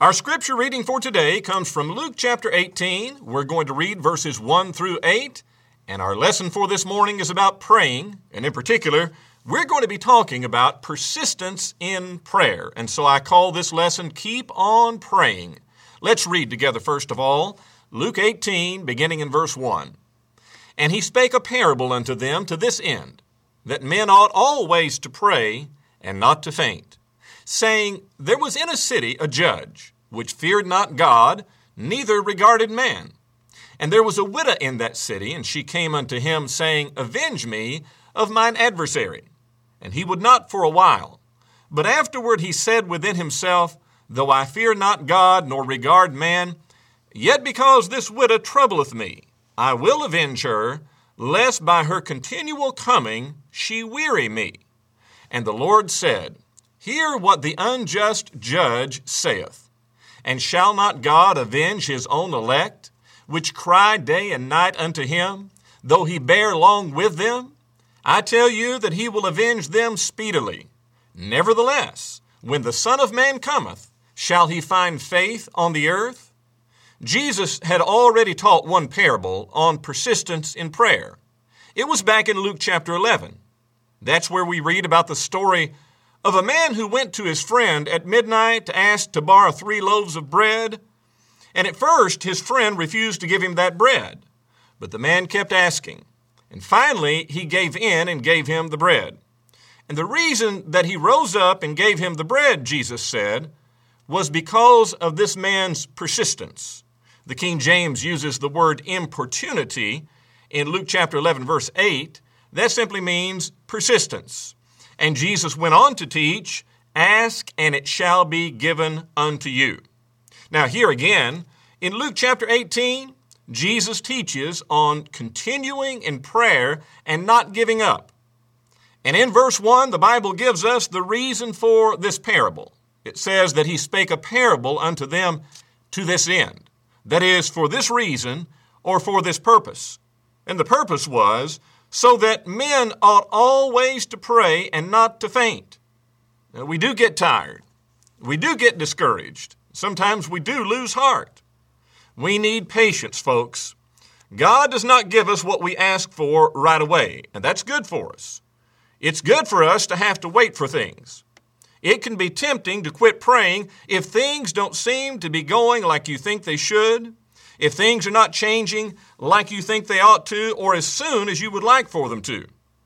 Our scripture reading for today comes from Luke chapter 18. We're going to read verses 1 through 8, and our lesson for this morning is about praying, and in particular, we're going to be talking about persistence in prayer. And so I call this lesson, Keep on Praying. Let's read together first of all, Luke 18, beginning in verse 1. And he spake a parable unto them to this end, that men ought always to pray and not to faint, saying, There was in a city a judge, which feared not God, neither regarded man. And there was a widow in that city, and she came unto him, saying, Avenge me of mine adversary. And he would not for a while. But afterward he said within himself, Though I fear not God, nor regard man, yet because this widow troubleth me, I will avenge her, lest by her continual coming she weary me. And the Lord said, Hear what the unjust judge saith. And shall not God avenge his own elect, which cry day and night unto him, though he bear long with them? I tell you that he will avenge them speedily. Nevertheless, when the Son of Man cometh, shall he find faith on the earth? Jesus had already taught one parable on persistence in prayer. It was back in Luke chapter 11. That's where we read about the story of a man who went to his friend at midnight to ask to borrow 3 loaves of bread. And at first, his friend refused to give him that bread. But the man kept asking. And finally, he gave in and gave him the bread. And the reason that he rose up and gave him the bread, Jesus said, was because of this man's persistence. The King James uses the word importunity in Luke chapter 11, verse 8. That simply means persistence. And Jesus went on to teach, Ask, and it shall be given unto you. Now here again, in Luke chapter 18, Jesus teaches on continuing in prayer and not giving up. And in verse 1, the Bible gives us the reason for this parable. It says that he spake a parable unto them to this end. That is, for this reason or for this purpose. And the purpose was so that men ought always to pray and not to faint. Now, we do get tired. We do get discouraged. Sometimes we do lose heart. We need patience, folks. God does not give us what we ask for right away, and that's good for us. It's good for us to have to wait for things. It can be tempting to quit praying if things don't seem to be going like you think they should, if things are not changing like you think they ought to, or as soon as you would like for them to.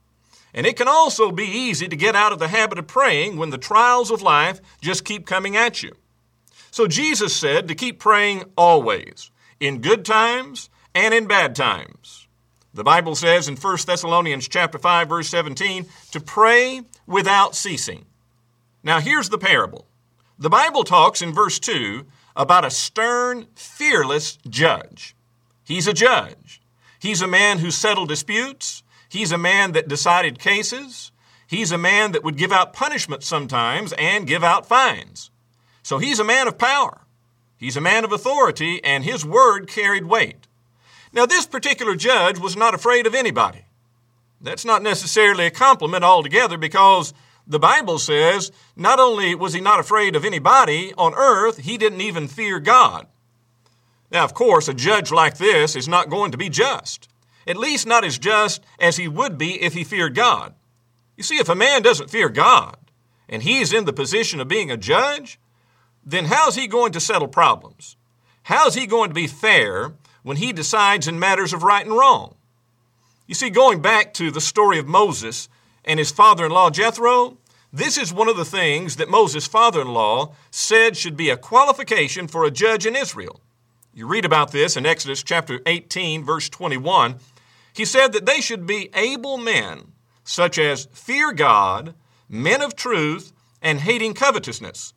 And it can also be easy to get out of the habit of praying when the trials of life just keep coming at you. So Jesus said to keep praying always, in good times and in bad times. The Bible says in 1 Thessalonians chapter 5, verse 17, to pray without ceasing. Now here's the parable. The Bible talks in verse 2 about a stern, fearless judge. He's a judge. He's a man who settled disputes. He's a man that decided cases. He's a man that would give out punishment sometimes and give out fines. So he's a man of power. He's a man of authority, and his word carried weight. Now, this particular judge was not afraid of anybody. That's not necessarily a compliment altogether, because the Bible says not only was he not afraid of anybody on earth, he didn't even fear God. Now, of course, a judge like this is not going to be just, at least not as just as he would be if he feared God. You see, if a man doesn't fear God and he's in the position of being a judge, then how's he going to settle problems? How's he going to be fair when he decides in matters of right and wrong? You see, going back to the story of Moses and his father-in-law Jethro, this is one of the things that Moses' father-in-law said should be a qualification for a judge in Israel. You read about this in Exodus chapter 18, verse 21. He said that they should be able men, such as fear God, men of truth, and hating covetousness.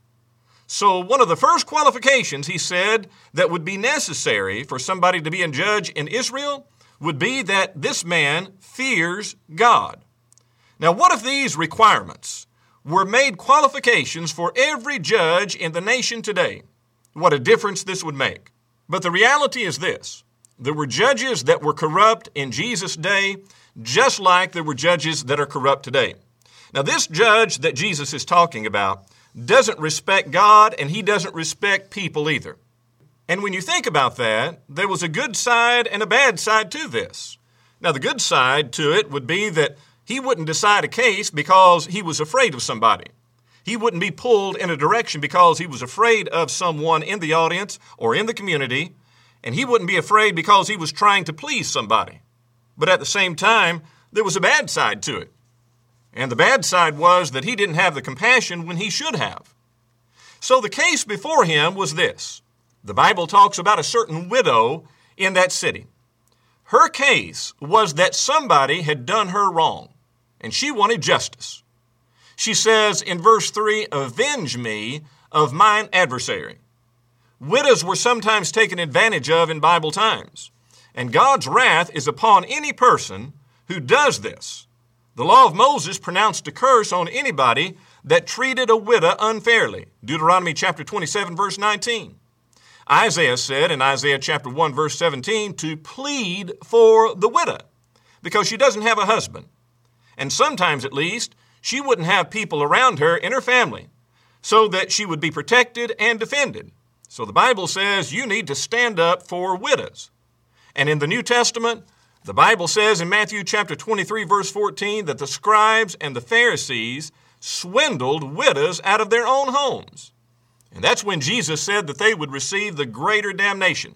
So one of the first qualifications, he said, that would be necessary for somebody to be a judge in Israel would be that this man fears God. Now, what if these requirements were made qualifications for every judge in the nation today? What a difference this would make. But the reality is this. There were judges that were corrupt in Jesus' day, just like there were judges that are corrupt today. Now, this judge that Jesus is talking about, doesn't respect God, and he doesn't respect people either. And when you think about that, there was a good side and a bad side to this. Now, the good side to it would be that he wouldn't decide a case because he was afraid of somebody. He wouldn't be pulled in a direction because he was afraid of someone in the audience or in the community, and he wouldn't be afraid because he was trying to please somebody. But at the same time, there was a bad side to it. And the bad side was that he didn't have the compassion when he should have. So the case before him was this. The Bible talks about a certain widow in that city. Her case was that somebody had done her wrong, and she wanted justice. She says in verse 3, "Avenge me of mine adversary." Widows were sometimes taken advantage of in Bible times, and God's wrath is upon any person who does this. The law of Moses pronounced a curse on anybody that treated a widow unfairly. Deuteronomy chapter 27, verse 19. Isaiah said in Isaiah chapter 1, verse 17, to plead for the widow because she doesn't have a husband. And sometimes, at least, she wouldn't have people around her in her family so that she would be protected and defended. So the Bible says you need to stand up for widows. And in the New Testament, the Bible says in Matthew chapter 23, verse 14, that the scribes and the Pharisees swindled widows out of their own homes. And that's when Jesus said that they would receive the greater damnation.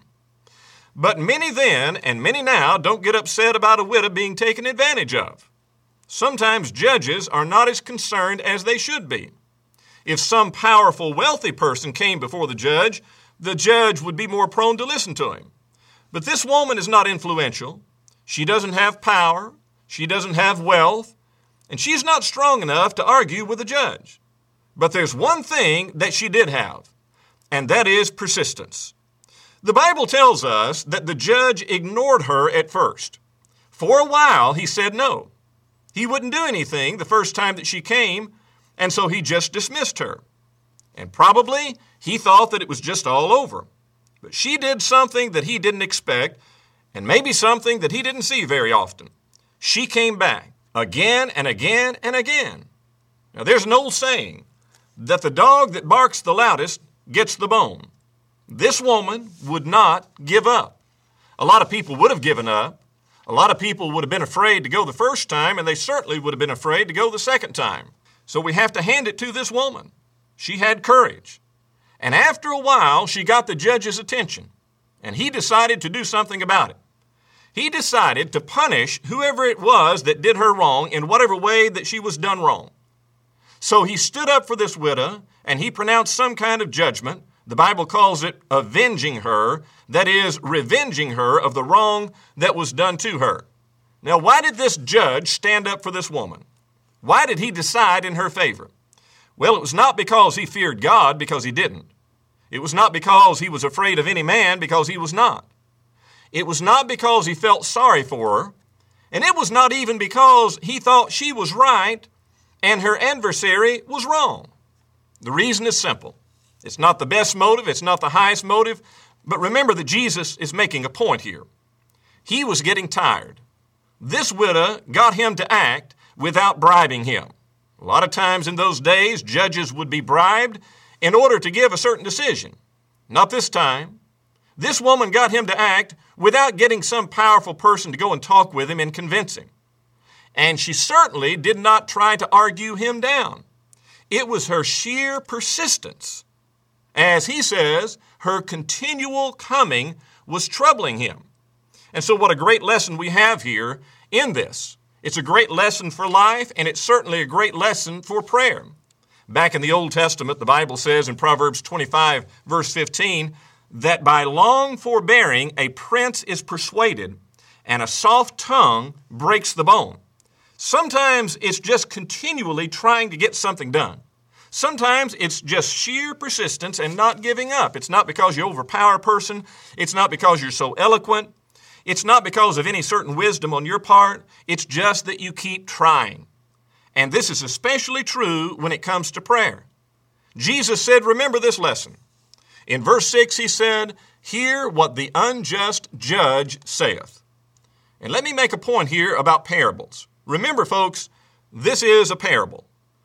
But many then and many now don't get upset about a widow being taken advantage of. Sometimes judges are not as concerned as they should be. If some powerful, wealthy person came before the judge would be more prone to listen to him. But this woman is not influential. She doesn't have power. She doesn't have wealth. And she's not strong enough to argue with the judge. But there's one thing that she did have, and that is persistence. The Bible tells us that the judge ignored her at first. For a while, he said no. He wouldn't do anything the first time that she came, and so he just dismissed her. And probably he thought that it was just all over. But she did something that he didn't expect, and maybe something that he didn't see very often. She came back again and again and again. Now, there's an old saying that the dog that barks the loudest gets the bone. This woman would not give up. A lot of people would have given up. A lot of people would have been afraid to go the first time, and they certainly would have been afraid to go the second time. So we have to hand it to this woman. She had courage. And after a while, she got the judge's attention, and he decided to do something about it. He decided to punish whoever it was that did her wrong in whatever way that she was done wrong. So he stood up for this widow, and he pronounced some kind of judgment. The Bible calls it avenging her, that is, revenging her of the wrong that was done to her. Now, why did this judge stand up for this woman? Why did he decide in her favor? Well, it was not because he feared God, because he didn't. It was not because he was afraid of any man, because he was not. It was not because he felt sorry for her, and it was not even because he thought she was right and her adversary was wrong. The reason is simple. It's not the best motive, it's not the highest motive, but remember that Jesus is making a point here. He was getting tired. This widow got him to act without bribing him. A lot of times in those days, judges would be bribed in order to give a certain decision. Not this time. This woman got him to act without getting some powerful person to go and talk with him and convince him. And she certainly did not try to argue him down. It was her sheer persistence. As he says, her continual coming was troubling him. And so what a great lesson we have here in this. It's a great lesson for life, and it's certainly a great lesson for prayer. Back in the Old Testament, the Bible says in Proverbs 25, verse 15, that by long forbearing a prince is persuaded, and a soft tongue breaks the bone. Sometimes it's just continually trying to get something done. Sometimes it's just sheer persistence and not giving up. It's not because you overpower a person. It's not because you're so eloquent. It's not because of any certain wisdom on your part. It's just that you keep trying. And this is especially true when it comes to prayer. Jesus said, remember this lesson. In verse 6, he said, hear what the unjust judge saith. And let me make a point here about parables. Remember, folks, this is a parable.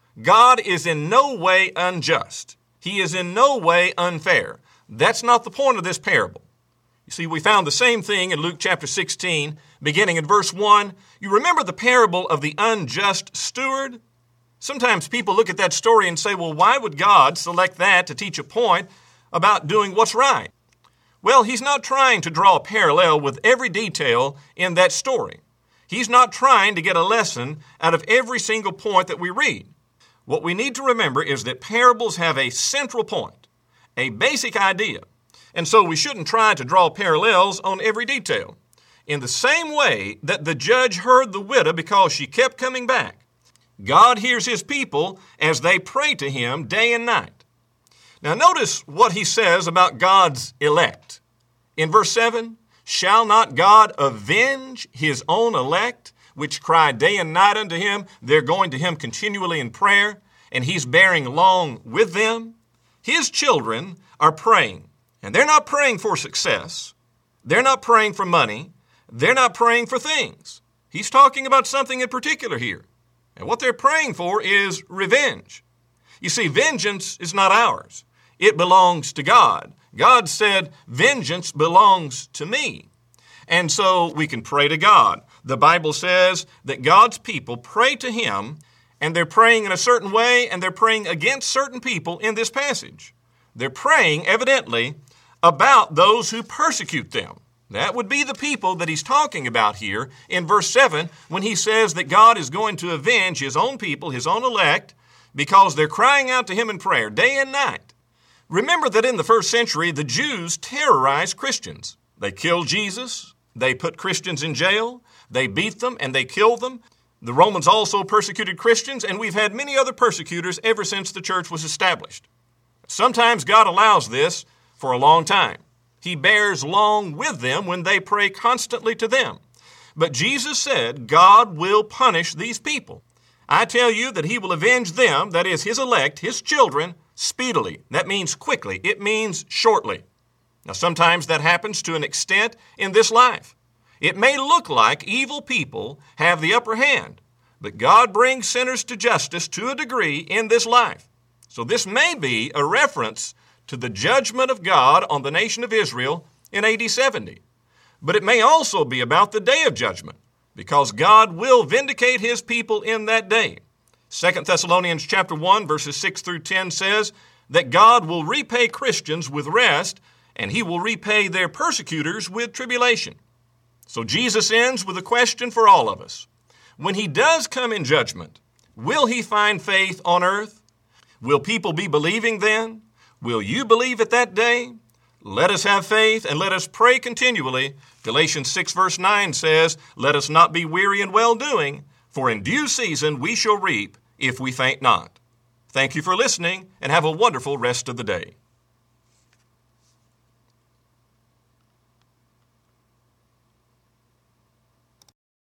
God is in no way unjust. He is in no way unfair. That's not the point of this parable. You see, we found the same thing in Luke chapter 16, beginning in verse 1. You remember the parable of the unjust steward? Sometimes people look at that story and say, well, why would God select that to teach a point about doing what's right? Well, he's not trying to draw a parallel with every detail in that story. He's not trying to get a lesson out of every single point that we read. What we need to remember is that parables have a central point, a basic idea, and so we shouldn't try to draw parallels on every detail. In the same way that the judge heard the widow because she kept coming back, God hears his people as they pray to him day and night. Now notice what he says about God's elect. In verse 7, shall not God avenge his own elect, which cry day and night unto him? They're going to him continually in prayer, and he's bearing along with them. His children are praying, and they're not praying for success. They're not praying for money. They're not praying for things. He's talking about something in particular here. And what they're praying for is revenge. You see, vengeance is not ours. It belongs to God. God said, vengeance belongs to me. And so we can pray to God. The Bible says that God's people pray to him, and they're praying in a certain way, and they're praying against certain people in this passage. They're praying, evidently, about those who persecute them. That would be the people that he's talking about here in verse 7 when he says that God is going to avenge his own people, his own elect, because they're crying out to him in prayer day and night. Remember that in the first century, the Jews terrorized Christians. They killed Jesus. They put Christians in jail. They beat them and they killed them. The Romans also persecuted Christians, and we've had many other persecutors ever since the church was established. Sometimes God allows this for a long time. He bears long with them when they pray constantly to them. But Jesus said God will punish these people. I tell you that he will avenge them, that is his elect, his children, speedily. That means quickly. It means shortly. Now, sometimes that happens to an extent in this life. It may look like evil people have the upper hand, but God brings sinners to justice to a degree in this life. So this may be a reference to the judgment of God on the nation of Israel in AD 70. But it may also be about the day of judgment, because God will vindicate his people in that day. 2 Thessalonians chapter 1, verses 6 through 10 says that God will repay Christians with rest, and he will repay their persecutors with tribulation. So Jesus ends with a question for all of us. When he does come in judgment, will he find faith on earth? Will people be believing then? Will you believe at that day? Let us have faith and let us pray continually. Galatians 6 verse 9 says, let us not be weary in well-doing, for in due season we shall reap if we faint not. Thank you for listening, and have a wonderful rest of the day.